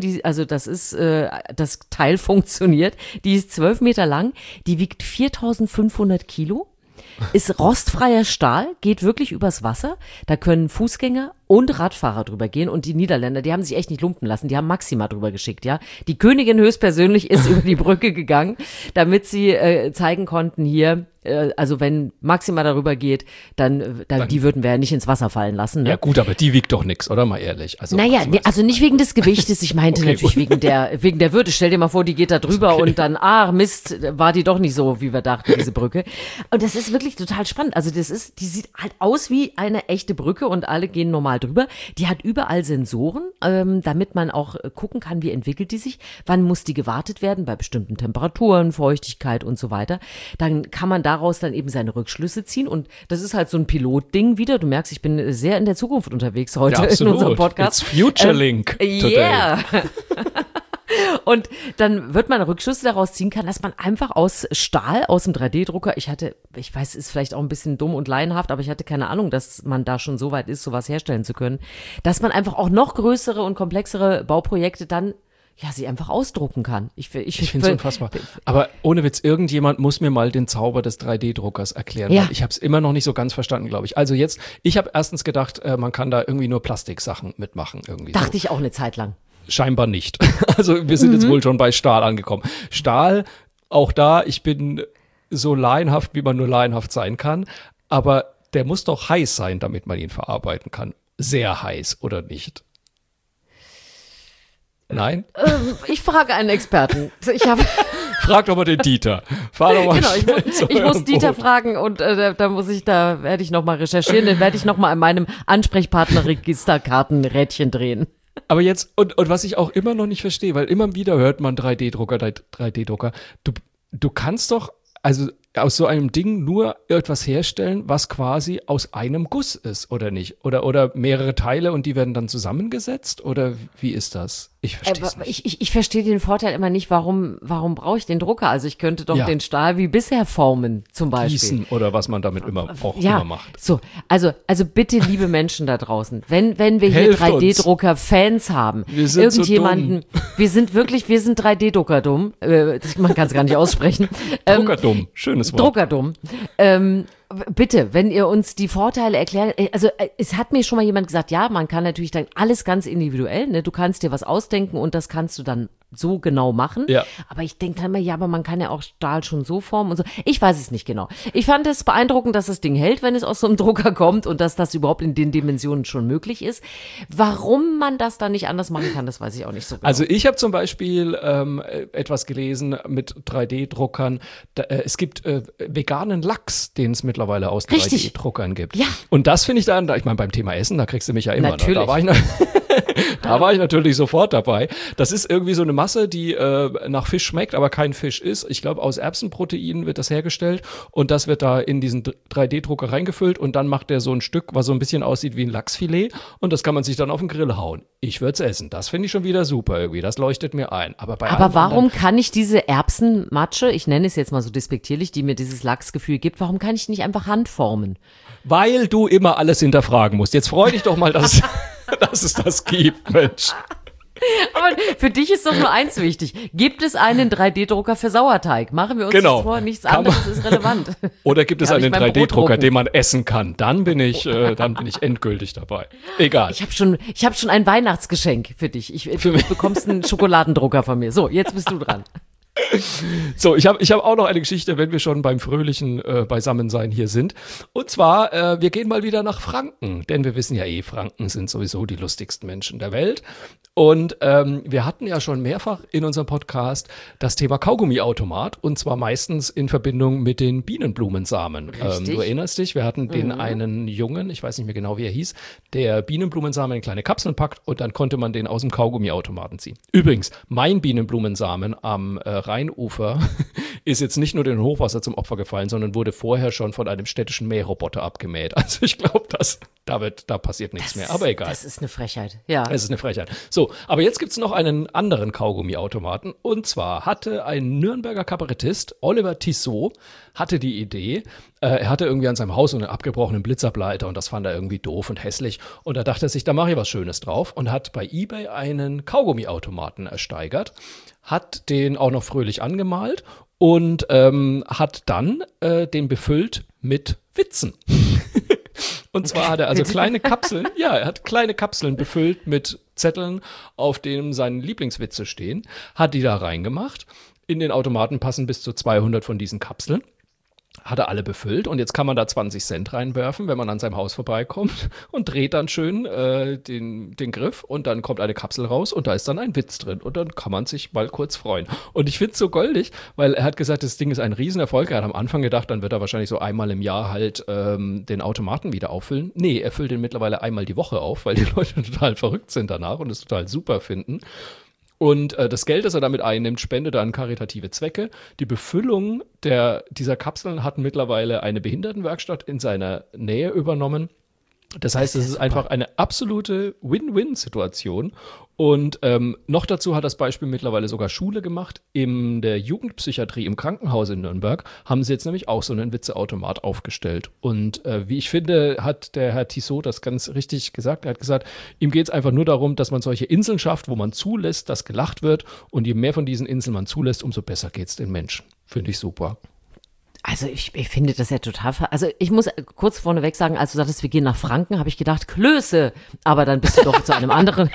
das Teil funktioniert, die ist 12 Meter lang, die wiegt 4.500 Kilo, ist rostfreier Stahl, geht wirklich übers Wasser, da können Fußgänger und Radfahrer drüber gehen und die Niederländer, die haben sich echt nicht lumpen lassen, die haben Maxima drüber geschickt, ja. Die Königin höchstpersönlich ist über die Brücke gegangen, damit sie zeigen konnten hier, also wenn Maxima darüber geht, dann die würden wir ja nicht ins Wasser fallen lassen. Ne? Ja gut, aber die wiegt doch nichts, oder? Mal ehrlich. Also, also nicht wegen des Gewichtes, ich meinte natürlich wegen der Würde. Stell dir mal vor, die geht da drüber und dann, Mist, war die doch nicht so, wie wir dachten, diese Brücke. Und das ist wirklich total spannend. Also die sieht halt aus wie eine echte Brücke und alle gehen normal drüber. Die hat überall Sensoren, damit man auch gucken kann, wie entwickelt die sich, wann muss die gewartet werden, bei bestimmten Temperaturen, Feuchtigkeit und so weiter. Dann kann man daraus dann eben seine Rückschlüsse ziehen und das ist halt so ein Pilotding wieder. Du merkst, ich bin sehr in der Zukunft unterwegs heute in unserem Podcast. It's Future Link today. Yeah. Und dann wird man Rückschlüsse daraus ziehen können, dass man einfach aus Stahl, aus dem 3D-Drucker, ich weiß, ist vielleicht auch ein bisschen dumm und laienhaft, aber ich hatte keine Ahnung, dass man da schon so weit ist, sowas herstellen zu können, dass man einfach auch noch größere und komplexere Bauprojekte dann sie einfach ausdrucken kann. Ich finde es unfassbar. Aber ohne Witz, irgendjemand muss mir mal den Zauber des 3D-Druckers erklären. Ja. Weil ich habe es immer noch nicht so ganz verstanden, glaube ich. Also jetzt, ich habe erstens gedacht, man kann da irgendwie nur Plastiksachen mitmachen. Irgendwie Dachte so. ich auch eine Zeit lang. Scheinbar nicht. Also wir sind jetzt wohl schon bei Stahl angekommen. Stahl, auch da, ich bin so laienhaft, wie man nur laienhaft sein kann. Aber der muss doch heiß sein, damit man ihn verarbeiten kann. Sehr heiß, oder nicht? Nein? Ich frage einen Experten. Frag doch mal den Dieter. Fahr doch mal ich muss Dieter fragen und da werde ich noch mal recherchieren, dann werde ich noch mal an meinem Ansprechpartner-Registerkartenrädchen drehen. Aber jetzt, und was ich auch immer noch nicht verstehe, weil immer wieder hört man 3D-Drucker. Du kannst doch, also aus so einem Ding nur etwas herstellen, was quasi aus einem Guss ist, oder nicht? Oder mehrere Teile und die werden dann zusammengesetzt? Oder wie ist das? Ich verstehe es nicht. Ich verstehe den Vorteil immer nicht, warum brauche ich den Drucker? Also ich könnte doch den Stahl wie bisher formen, zum Beispiel. Gießen oder was man damit immer macht. So, also bitte, liebe Menschen da draußen, wenn wir hier Helft 3D-Drucker-Fans haben, wir sind irgendjemanden, so dumm. wir sind 3D-Drucker dumm, man kann es gar nicht aussprechen. Druckerdumm, schönes Wort. Druckerdumm. Bitte, wenn ihr uns die Vorteile erklärt, also es hat mir schon mal jemand gesagt, ja, man kann natürlich dann alles ganz individuell, ne? Du kannst dir was ausdenken und das kannst du dann so genau machen. Ja. Aber ich denke dann immer, aber man kann ja auch Stahl schon so formen und so. Ich weiß es nicht genau. Ich fand es beeindruckend, dass das Ding hält, wenn es aus so einem Drucker kommt und dass das überhaupt in den Dimensionen schon möglich ist. Warum man das dann nicht anders machen kann, das weiß ich auch nicht so genau. Also ich habe zum Beispiel etwas gelesen mit 3D-Druckern. Es gibt veganen Lachs, den es mittlerweile aus 3D-Druckern gibt. Ja. Und das finde ich dann, ich meine, beim Thema Essen, da kriegst du mich ja immer. Natürlich. Da war ich natürlich sofort dabei. Das ist irgendwie so eine Masse, die nach Fisch schmeckt, aber kein Fisch ist. Ich glaube, aus Erbsenproteinen wird das hergestellt und das wird da in diesen 3D-Drucker reingefüllt und dann macht der so ein Stück, was so ein bisschen aussieht wie ein Lachsfilet und das kann man sich dann auf den Grill hauen. Ich würde es essen. Das finde ich schon wieder super irgendwie. Das leuchtet mir ein. Aber warum kann ich diese Erbsenmatsche, ich nenne es jetzt mal so despektierlich, die mir dieses Lachsgefühl gibt, warum kann ich nicht einfach handformen? Weil du immer alles hinterfragen musst. Jetzt freu dich doch mal, dass es das gibt, Mensch. Aber für dich ist doch nur eins wichtig. Gibt es einen 3D-Drucker für Sauerteig? Machen wir uns das vor, nichts anderes ist relevant. Oder gibt es einen 3D-Drucker, den man essen kann? Dann bin ich endgültig dabei. Egal. Ich hab schon ein Weihnachtsgeschenk für dich. Du bekommst einen Schokoladendrucker von mir. So, jetzt bist du dran. So, ich hab auch noch eine Geschichte, wenn wir schon beim fröhlichen Beisammensein hier sind. Und zwar, wir gehen mal wieder nach Franken, denn wir wissen ja Franken sind sowieso die lustigsten Menschen der Welt. Und wir hatten ja schon mehrfach in unserem Podcast das Thema Kaugummiautomat und zwar meistens in Verbindung mit den Bienenblumensamen. Du erinnerst dich, wir hatten den einen Jungen, ich weiß nicht mehr genau, wie er hieß, der Bienenblumensamen in kleine Kapseln packt und dann konnte man den aus dem Kaugummiautomaten ziehen. Übrigens, mein Bienenblumensamen am Rheinufer ist jetzt nicht nur dem Hochwasser zum Opfer gefallen, sondern wurde vorher schon von einem städtischen Mähroboter abgemäht. Also ich glaube, da passiert nichts mehr, aber egal. Das ist eine Frechheit, ja. Es ist eine Frechheit. So, aber jetzt gibt es noch einen anderen Kaugummiautomaten. Und zwar hatte ein Nürnberger Kabarettist, Oliver Tissot, hatte die Idee, er hatte irgendwie an seinem Haus so einen abgebrochenen Blitzableiter und das fand er irgendwie doof und hässlich. Und da dachte er sich, da mache ich was Schönes drauf und hat bei eBay einen Kaugummiautomaten ersteigert, hat den auch noch fröhlich angemalt und hat dann den befüllt mit Witzen. Und zwar hat er also kleine Kapseln, er hat kleine Kapseln befüllt mit Zetteln, auf denen seine Lieblingswitze stehen, hat die da reingemacht. In den Automaten passen bis zu 200 von diesen Kapseln. Hat er alle befüllt und jetzt kann man da 20 Cent reinwerfen, wenn man an seinem Haus vorbeikommt und dreht dann schön den Griff und dann kommt eine Kapsel raus und da ist dann ein Witz drin und dann kann man sich mal kurz freuen. Und ich finde es so goldig, weil er hat gesagt, das Ding ist ein Riesenerfolg. Er hat am Anfang gedacht, dann wird er wahrscheinlich so einmal im Jahr halt den Automaten wieder auffüllen. Nee, er füllt den mittlerweile einmal die Woche auf, weil die Leute total verrückt sind danach und es total super finden. Und das Geld, das er damit einnimmt, spendet er an karitative Zwecke. Die Befüllung dieser Kapseln hat mittlerweile eine Behindertenwerkstatt in seiner Nähe übernommen. Das heißt, es ist einfach eine absolute Win-Win-Situation. Und noch dazu hat das Beispiel mittlerweile sogar Schule gemacht. In der Jugendpsychiatrie im Krankenhaus in Nürnberg haben sie jetzt nämlich auch so einen Witzeautomat aufgestellt. Und wie ich finde, hat der Herr Tissot das ganz richtig gesagt. Er hat gesagt, ihm geht es einfach nur darum, dass man solche Inseln schafft, wo man zulässt, dass gelacht wird. Und je mehr von diesen Inseln man zulässt, umso besser geht es den Menschen. Finde ich super. Also ich finde das ja total, also ich muss kurz vorneweg sagen, als du sagtest, wir gehen nach Franken, habe ich gedacht, Klöße, aber dann bist du doch zu einem anderen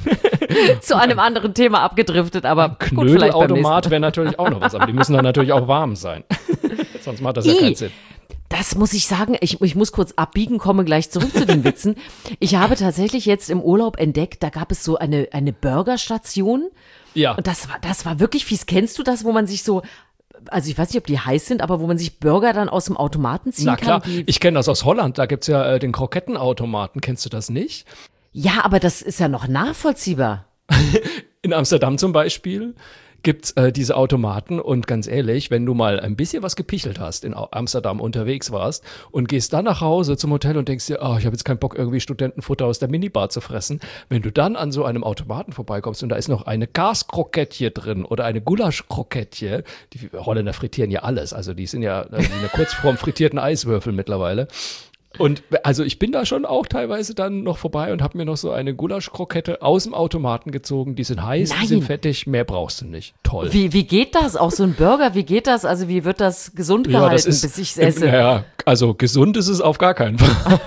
Thema abgedriftet, aber Knödelautomat wäre natürlich auch noch was, aber die müssen dann natürlich auch warm sein, sonst macht das ja keinen Sinn. Das muss ich sagen, ich muss kurz abbiegen, komme gleich zurück zu den Witzen. Ich habe tatsächlich jetzt im Urlaub entdeckt, da gab es so eine Burgerstation. Ja. Und das war wirklich fies. Kennst du das, wo man sich so, also ich weiß nicht, ob die heiß sind, aber wo man sich Burger dann aus dem Automaten ziehen kann? Na klar, ich kenne das aus Holland, da gibt es ja den Krokettenautomaten, kennst du das nicht? Ja, aber das ist ja noch nachvollziehbar. In Amsterdam zum Beispiel gibt es diese Automaten und ganz ehrlich, wenn du mal ein bisschen was gepichelt hast, in Amsterdam unterwegs warst und gehst dann nach Hause zum Hotel und denkst dir, oh, ich habe jetzt keinen Bock, irgendwie Studentenfutter aus der Minibar zu fressen. Wenn du dann an so einem Automaten vorbeikommst und da ist noch eine Gaskrokettche drin oder eine Gulaschkrokettche, die Holländer frittieren ja alles, also die sind ja eine Kurzform frittierten Eiswürfel mittlerweile. Und also ich bin da schon auch teilweise dann noch vorbei und habe mir noch so eine Gulaschkrokette aus dem Automaten gezogen. Die sind heiß, die sind fettig, mehr brauchst du nicht. Toll. Wie geht das? Auch so ein Burger, wie geht das? Also wie wird das gesund gehalten, das ist, bis ich es esse? Naja, also gesund ist es auf gar keinen Fall.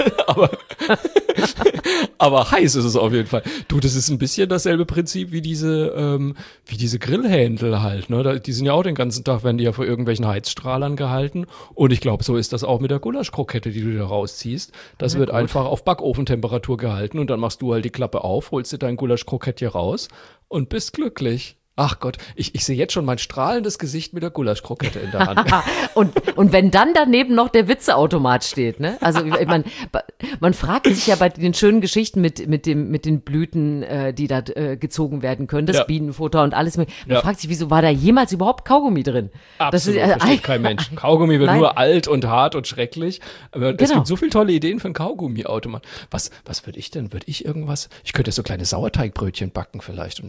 Aber heiß ist es auf jeden Fall. Du, das ist ein bisschen dasselbe Prinzip wie diese Grillhändel halt. Ne? Die sind ja auch den ganzen Tag, werden die ja vor irgendwelchen Heizstrahlern gehalten. Und ich glaube, so ist das auch mit der Gulaschkrokette, die du da rausziehst. Das wird einfach auf Backofentemperatur gehalten und dann machst du halt die Klappe auf, holst dir dein Gulaschkrokettchen raus und bist glücklich. Ach Gott, ich sehe jetzt schon mein strahlendes Gesicht mit der Gulaschkrokette in der Hand. und wenn dann daneben noch der Witzeautomat steht, ne? Also man fragt sich ja bei den schönen Geschichten mit den Blüten, die da gezogen werden können, das Bienenfutter und alles. Man fragt sich, wieso war da jemals überhaupt Kaugummi drin? Absolut, das versteht kein Mensch. Kaugummi wird nur alt und hart und schrecklich. Aber es gibt so viele tolle Ideen für einen Kaugummiautomat. Was würde ich denn? Ich könnte so kleine Sauerteigbrötchen backen vielleicht.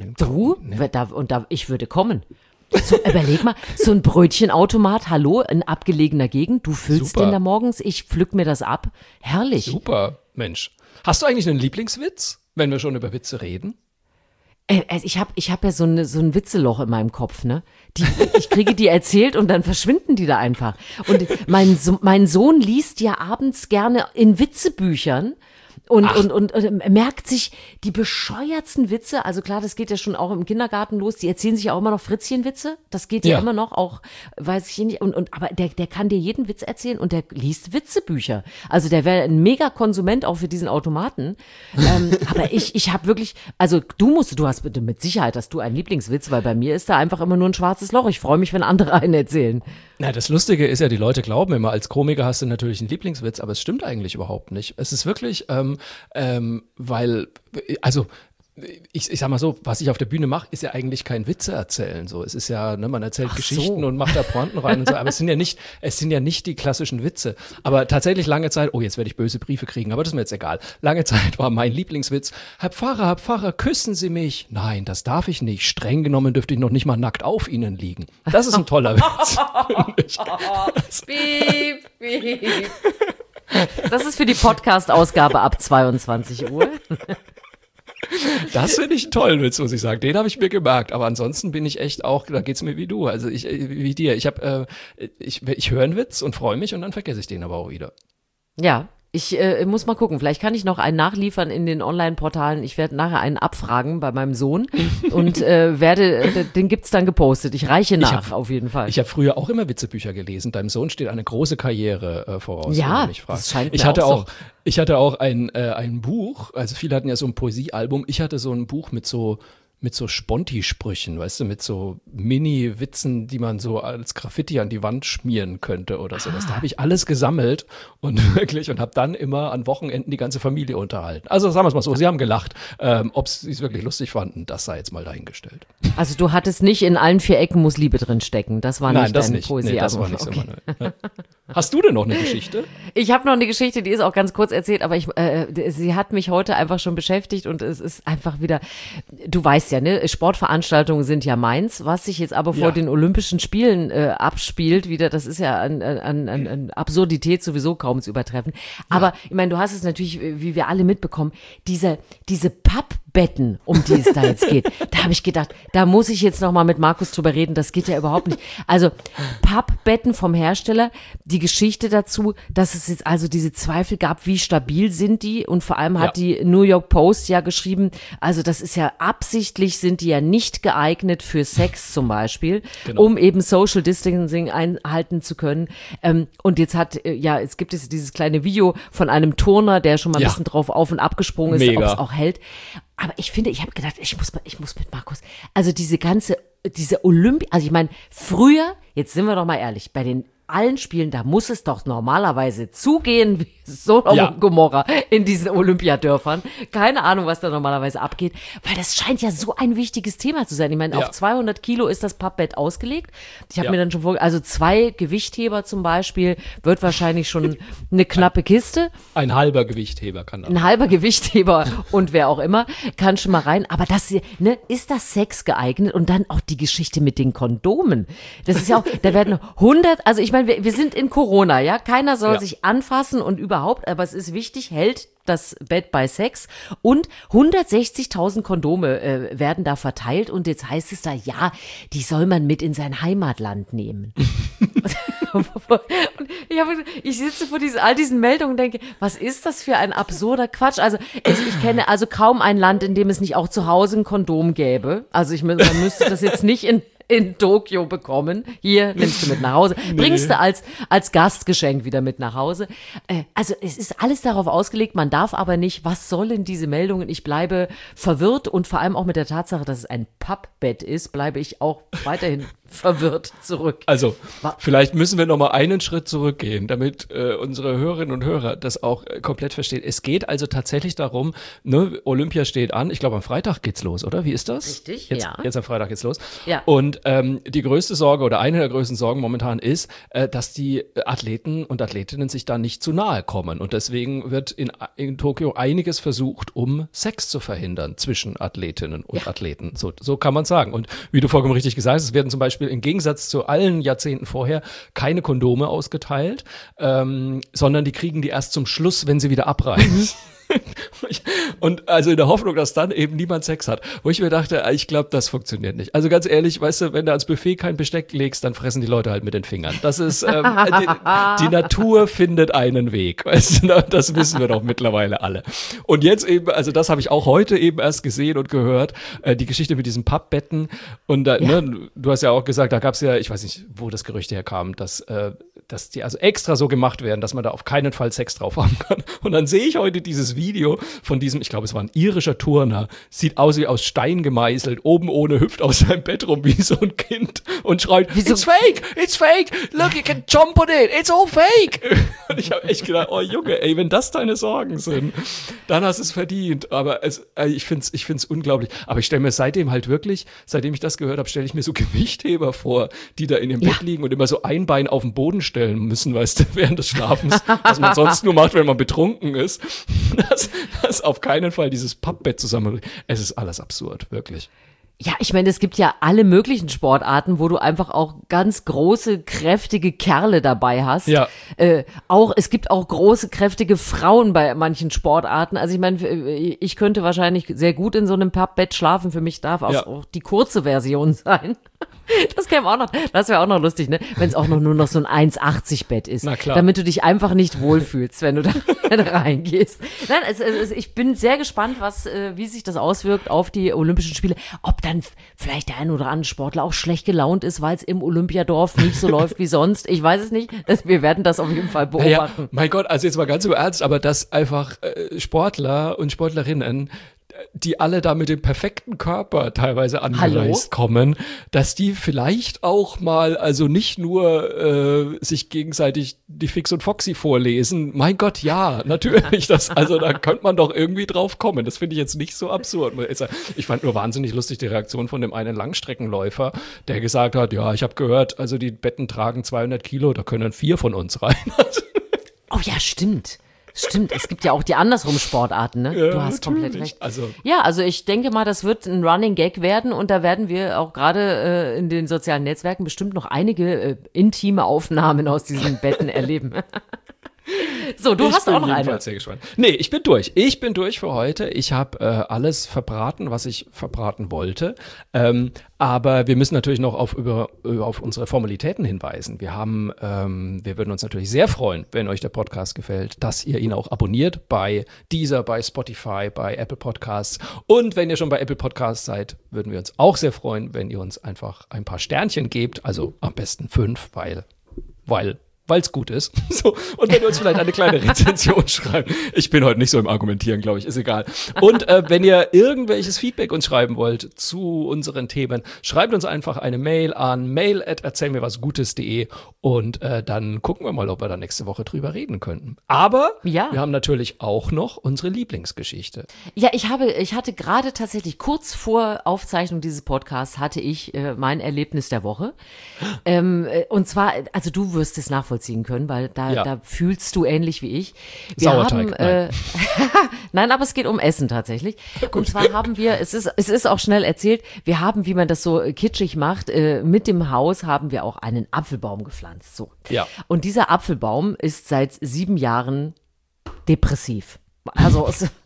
Ich würde kommen. So, überleg mal, so ein Brötchenautomat, hallo, in abgelegener Gegend, du füllst den da morgens, ich pflück mir das ab. Herrlich. Super, Mensch. Hast du eigentlich einen Lieblingswitz, wenn wir schon über Witze reden? Ich hab ja so ein Witzeloch in meinem Kopf, ne? Ich kriege die erzählt und dann verschwinden die da einfach. Und mein Sohn liest ja abends gerne in Witzebüchern. Und merkt sich die bescheuertsten Witze, also klar, das geht ja schon auch im Kindergarten los, die erzählen sich ja auch immer noch Fritzchenwitze, das geht ja immer noch, auch, weiß ich nicht, aber der kann dir jeden Witz erzählen und der liest Witzebücher, also der wäre ein Mega-Konsument auch für diesen Automaten, aber ich habe wirklich, also du hast bitte mit Sicherheit, hast du einen Lieblingswitz, weil bei mir ist da einfach immer nur ein schwarzes Loch, ich freue mich, wenn andere einen erzählen. Na, das Lustige ist ja, die Leute glauben immer, als Komiker hast du natürlich einen Lieblingswitz, aber es stimmt eigentlich überhaupt nicht. Es ist wirklich, weil, also ich sag mal so, was ich auf der Bühne mache, ist ja eigentlich kein Witze erzählen. So, es ist ja, ne, man erzählt Geschichten und macht da Pointen rein und so, aber es sind ja nicht die klassischen Witze. Aber tatsächlich lange Zeit, oh, jetzt werde ich böse Briefe kriegen, aber das ist mir jetzt egal. Lange Zeit war mein Lieblingswitz: Herr Pfarrer, küssen Sie mich. Nein, das darf ich nicht. Streng genommen dürfte ich noch nicht mal nackt auf Ihnen liegen. Das ist ein toller Witz. Piep, piep. Das ist für die Podcast-Ausgabe ab 22 Uhr. Das finde ich einen tollen Witz, muss ich sagen. Den habe ich mir gemerkt. Aber ansonsten bin ich echt auch, da geht's mir wie du. Also wie dir. Ich höre einen Witz und freue mich und dann vergesse ich den aber auch wieder. Ja. Ich muss mal gucken, vielleicht kann ich noch einen nachliefern in den Online-Portalen. Ich werde nachher einen abfragen bei meinem Sohn und den gibt's dann gepostet. Ich reiche nach, auf jeden Fall. Ich habe früher auch immer Witzebücher gelesen. Deinem Sohn steht eine große Karriere voraus. Ja, das scheint mir Ich hatte auch ein Buch, also viele hatten ja so ein Poesiealbum. Ich hatte so ein Buch mit so Sponti-Sprüchen, weißt du, mit so Mini-Witzen, die man so als Graffiti an die Wand schmieren könnte oder sowas. Da habe ich alles gesammelt und habe dann immer an Wochenenden die ganze Familie unterhalten. Also sagen wir es mal so, sie haben gelacht. Ob sie es wirklich lustig fanden, das sei jetzt mal dahingestellt. Also du hattest nicht in allen 4 Ecken muss Liebe drin stecken. Das war nicht dein Poesiealbum. Nee, das war nicht so. Hast du denn noch eine Geschichte? Ich habe noch eine Geschichte, die ist auch ganz kurz erzählt, aber sie hat mich heute einfach schon beschäftigt und es ist einfach wieder, du weißt ja, ne, Sportveranstaltungen sind ja meins, was sich jetzt aber vor den Olympischen Spielen abspielt, wieder, das ist ja an Absurdität sowieso kaum zu übertreffen. Aber ich meine, du hast es natürlich, wie wir alle mitbekommen, diese Pappbetten, um die es da jetzt geht, da habe ich gedacht, da muss ich jetzt noch mal mit Markus drüber reden, das geht ja überhaupt nicht. Also Pappbetten vom Hersteller, die Geschichte dazu, dass es jetzt also diese Zweifel gab, wie stabil sind die, und vor allem hat die New York Post ja geschrieben, also das ist ja absichtlich, sind die ja nicht geeignet für Sex zum Beispiel, um eben Social Distancing einhalten zu können. Und jetzt es gibt dieses kleine Video von einem Turner, der schon mal ein bisschen drauf auf und abgesprungen ist, ob es auch hält. Aber ich habe gedacht, ich muss mit Markus, also diese also ich meine, früher, jetzt sind wir doch mal ehrlich, bei den allen Spielen, da muss es doch normalerweise zugehen wie Sodom und Gomorra in diesen Olympiadörfern. Keine Ahnung, was da normalerweise abgeht, weil das scheint ja so ein wichtiges Thema zu sein. Ich meine, auf 200 Kilo ist das Pappbett ausgelegt. Ich habe mir dann schon also 2 Gewichtheber zum Beispiel, wird wahrscheinlich schon eine knappe Kiste. Ein halber Gewichtheber kann das. Ein halber Gewichtheber und wer auch immer kann schon mal rein. Aber ist das Sex geeignet? Und dann auch die Geschichte mit den Kondomen. Das ist ja auch, da werden 100, also ich meine, wir sind in Corona, ja, keiner soll sich anfassen und überhaupt, aber es ist wichtig, hält das Bett bei Sex, und 160.000 Kondome werden da verteilt, und jetzt heißt es da, die soll man mit in sein Heimatland nehmen. Ich sitze vor all diesen Meldungen und denke, was ist das für ein absurder Quatsch? Also ich kenne also kaum ein Land, in dem es nicht auch zu Hause ein Kondom gäbe. Also man müsste das jetzt nicht in Tokio bekommen. Hier, nimmst du mit nach Hause. Bringst du als Gastgeschenk wieder mit nach Hause. Also es ist alles darauf ausgelegt, man darf aber nicht, was sollen diese Meldungen? Ich bleibe verwirrt, und vor allem auch mit der Tatsache, dass es ein Pappbett ist, bleibe ich auch weiterhin verwirrt zurück. Also, vielleicht müssen wir noch mal einen Schritt zurückgehen, damit unsere Hörerinnen und Hörer das auch komplett verstehen. Es geht also tatsächlich darum, ne, Olympia steht an. Ich glaube, am Freitag geht's los, oder? Wie ist das? Richtig, Jetzt am Freitag geht's los. Ja. Und die größte Sorge oder eine der größten Sorgen momentan ist, dass die Athleten und Athletinnen sich da nicht zu nahe kommen. Und deswegen wird in Tokio einiges versucht, um Sex zu verhindern zwischen Athletinnen und Athleten. So kann man sagen. Und wie du vollkommen richtig gesagt hast, es werden zum Beispiel im Gegensatz zu allen Jahrzehnten vorher keine Kondome ausgeteilt, sondern die kriegen die erst zum Schluss, wenn sie wieder abreißen. Und also in der Hoffnung, dass dann eben niemand Sex hat. Wo ich mir dachte, ich glaube, das funktioniert nicht. Also ganz ehrlich, weißt du, wenn du ans Buffet kein Besteck legst, dann fressen die Leute halt mit den Fingern. Das ist, die Natur findet einen Weg. Weißt du, das wissen wir doch mittlerweile alle. Und jetzt eben, also das habe ich auch heute eben erst gesehen und gehört, die Geschichte mit diesen Pappbetten. Und ne, du hast ja auch gesagt, da gab es ja, ich weiß nicht, wo das Gerücht herkam, dass die also extra so gemacht werden, dass man da auf keinen Fall Sex drauf haben kann. Und dann sehe ich heute dieses Video von diesem, ich glaube, es war ein irischer Turner, sieht aus wie aus Stein gemeißelt, oben ohne, hüpft aus seinem Bett rum wie so ein Kind und schreit, it's fake, look, you can jump on it, it's all fake. Und ich habe echt gedacht, oh Junge, ey, wenn das deine Sorgen sind, dann hast du es verdient. Aber ich find's unglaublich. Aber ich stelle mir seitdem ich das gehört habe, stelle ich mir so Gewichtheber vor, die da in dem Bett liegen und immer so ein Bein auf den Boden stellen müssen, weißt du, während des Schlafens, was man sonst nur macht, wenn man betrunken ist. Das auf keinen Fall dieses Pappbett zusammen. Es ist alles absurd, wirklich. Ja, ich meine, es gibt ja alle möglichen Sportarten, wo du einfach auch ganz große, kräftige Kerle dabei hast. Ja. Es gibt auch große, kräftige Frauen bei manchen Sportarten. Also ich meine, ich könnte wahrscheinlich sehr gut in so einem Pappbett schlafen. Für mich darf auch die kurze Version sein. Das käme auch noch, das wäre auch noch lustig, ne? Wenn es auch nur noch so ein 1,80 Bett ist. Na klar. Damit du dich einfach nicht wohlfühlst, wenn du da reingehst. Nein, ich bin sehr gespannt, wie sich das auswirkt auf die Olympischen Spiele. Ob dann vielleicht der ein oder andere Sportler auch schlecht gelaunt ist, weil es im Olympiadorf nicht so läuft wie sonst. Ich weiß es nicht. Wir werden das auf jeden Fall beobachten. Mein Gott, also jetzt mal ganz im Ernst, aber dass einfach Sportler und Sportlerinnen die alle da mit dem perfekten Körper teilweise angereist kommen, dass die vielleicht auch mal, also nicht nur sich gegenseitig die Fix und Foxy vorlesen. Mein Gott, ja, natürlich. Da könnte man doch irgendwie drauf kommen. Das finde ich jetzt nicht so absurd. Ich fand nur wahnsinnig lustig die Reaktion von dem einen Langstreckenläufer, der gesagt hat, ja, ich habe gehört, also die Betten tragen 200 Kilo, da können 4 von uns rein. Oh ja, stimmt. Stimmt, es gibt ja auch die andersrum Sportarten, ne? Ja, du hast komplett recht. Also ich denke mal, das wird ein Running Gag werden und da werden wir auch gerade in den sozialen Netzwerken bestimmt noch einige intime Aufnahmen aus diesen Betten erleben. So, du hast auch noch eine. Sehr gespannt. Nee, ich bin durch. Ich bin durch für heute. Ich habe alles verbraten, was ich verbraten wollte. Aber wir müssen natürlich noch auf unsere Formalitäten hinweisen. Wir würden uns natürlich sehr freuen, wenn euch der Podcast gefällt, dass ihr ihn auch abonniert bei Deezer, bei Spotify, bei Apple Podcasts. Und wenn ihr schon bei Apple Podcasts seid, würden wir uns auch sehr freuen, wenn ihr uns einfach ein paar Sternchen gebt. Also am besten 5, weil es gut ist. So, und wenn ihr uns vielleicht eine kleine Rezension schreibt. Ich bin heute nicht so im Argumentieren, glaube ich, ist egal. Und wenn ihr irgendwelches Feedback uns schreiben wollt zu unseren Themen, schreibt uns einfach eine Mail an mail@erzählmirwasgutes.de und dann gucken wir mal, ob wir da nächste Woche drüber reden könnten. Aber wir haben natürlich auch noch unsere Lieblingsgeschichte. Ja, ich hatte gerade tatsächlich kurz vor Aufzeichnung dieses Podcasts hatte ich mein Erlebnis der Woche. Und zwar, also du wirst es nachvollziehen können, weil da fühlst du ähnlich wie ich. Sauerteig, nein, aber es geht um Essen tatsächlich. Und zwar haben wir, es ist auch schnell erzählt, wir haben, wie man das so kitschig macht, mit dem Haus haben wir auch einen Apfelbaum gepflanzt. So. Ja. Und dieser Apfelbaum ist seit 7 Jahren depressiv. Also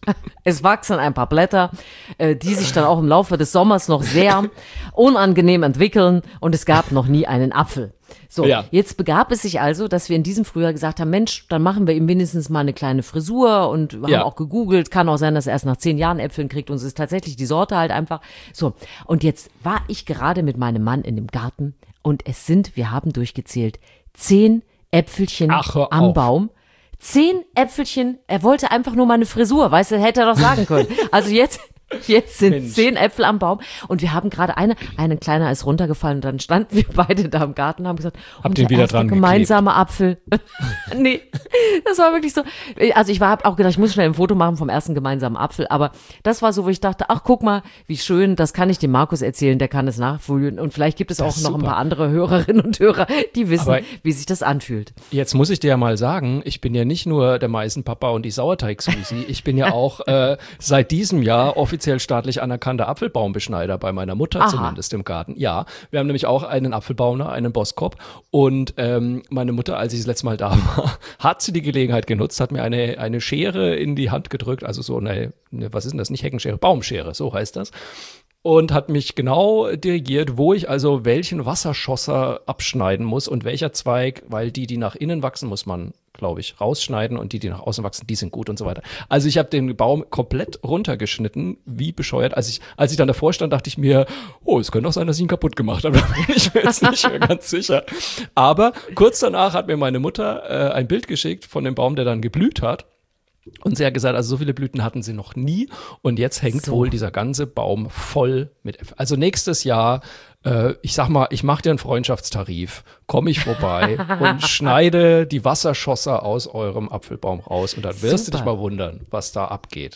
es wachsen ein paar Blätter, die sich dann auch im Laufe des Sommers noch sehr unangenehm entwickeln und es gab noch nie einen Apfel. So, Jetzt begab es sich also, dass wir in diesem Frühjahr gesagt haben, Mensch, dann machen wir ihm wenigstens mal eine kleine Frisur und haben auch gegoogelt, kann auch sein, dass er erst nach 10 Jahren Äpfeln kriegt und es ist tatsächlich die Sorte halt einfach. So, und jetzt war ich gerade mit meinem Mann in dem Garten und wir haben durchgezählt, 10 Äpfelchen am Baum. 10 Äpfelchen, er wollte einfach nur mal eine Frisur, weißt du, hätte er doch sagen können. Also jetzt sind 10 Äpfel am Baum und wir haben gerade einen kleiner ist runtergefallen und dann standen wir beide da im Garten und haben gesagt, habt ihr wieder dran gemeinsame Apfel. Nee, das war wirklich so. Also ich habe auch gedacht, ich muss schnell ein Foto machen vom ersten gemeinsamen Apfel, aber das war so, wo ich dachte, ach guck mal, wie schön, das kann ich dem Markus erzählen, der kann es nachfühlen und vielleicht gibt es auch noch ein paar andere Hörerinnen und Hörer, die wissen, wie sich das anfühlt. Jetzt muss ich dir ja mal sagen, ich bin ja nicht nur der Meisenpapa und die Sauerteig-Susi, ich bin ja auch seit diesem Jahr offiziell staatlich anerkannter Apfelbaumbeschneider bei meiner Mutter zumindest im Garten. Ja, wir haben nämlich auch einen Apfelbaum, einen Boskop und meine Mutter, als ich das letzte Mal da war, hat sie die Gelegenheit genutzt, hat mir eine Schere in die Hand gedrückt, also so eine was ist denn das, nicht Heckenschere, Baumschere, so heißt das. Und hat mich genau dirigiert, wo ich also welchen Wasserschosser abschneiden muss und welcher Zweig, weil die nach innen wachsen, muss man, glaube ich, rausschneiden und die nach außen wachsen, die sind gut und so weiter. Also ich habe den Baum komplett runtergeschnitten, wie bescheuert. Als ich dann davor stand, dachte ich mir, es könnte auch sein, dass ich ihn kaputt gemacht habe. Da bin ich mir jetzt nicht mehr ganz sicher. Aber kurz danach hat mir meine Mutter ein Bild geschickt von dem Baum, der dann geblüht hat. Und sie hat gesagt, also so viele Blüten hatten sie noch nie und jetzt hängt wohl dieser ganze Baum voll mit Äpfeln. Also nächstes Jahr, ich sag mal, ich mache dir einen Freundschaftstarif, komme ich vorbei und schneide die Wasserschosser aus eurem Apfelbaum raus und dann wirst du dich mal wundern, was da abgeht.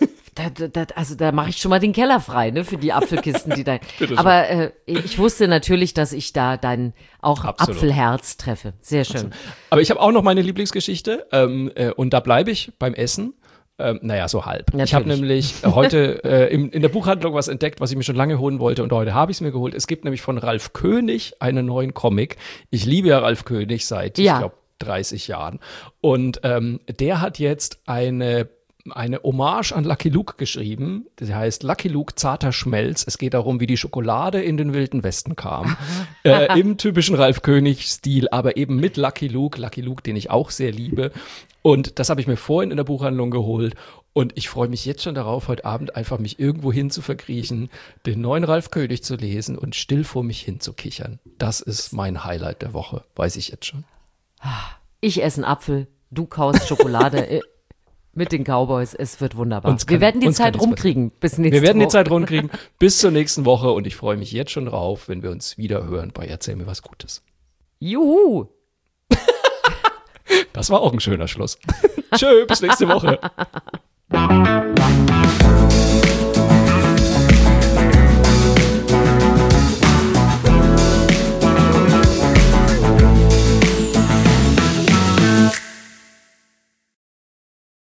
Da mache ich schon mal den Keller frei, ne, für die Apfelkisten, die da. Aber ich wusste natürlich, dass ich da dein Apfelherz treffe. Sehr schön. Absolut. Aber ich habe auch noch meine Lieblingsgeschichte und da bleibe ich beim Essen. So halb. Natürlich. Ich habe nämlich heute in der Buchhandlung was entdeckt, was ich mir schon lange holen wollte und heute habe ich es mir geholt. Es gibt nämlich von Ralf König einen neuen Comic. Ich liebe ja Ralf König seit, ich glaube, 30 Jahren. Und der hat jetzt eine Hommage an Lucky Luke geschrieben. Das heißt Lucky Luke, zarter Schmelz. Es geht darum, wie die Schokolade in den Wilden Westen kam. Im typischen Ralf König-Stil, aber eben mit Lucky Luke, den ich auch sehr liebe. Und das habe ich mir vorhin in der Buchhandlung geholt. Und ich freue mich jetzt schon darauf, heute Abend einfach mich irgendwo hin zu verkriechen, den neuen Ralf König zu lesen und still vor mich hin zu kichern. Das ist mein Highlight der Woche, weiß ich jetzt schon. Ich esse einen Apfel, du kaust Schokolade. Mit den Cowboys, es wird wunderbar. Wir werden die Zeit rumkriegen bis nächste Woche. Wir werden die Zeit rumkriegen bis zur nächsten Woche und ich freue mich jetzt schon drauf, wenn wir uns wieder hören bei Erzähl mir was Gutes. Juhu! Das war auch ein schöner Schluss. Tschö, bis nächste Woche.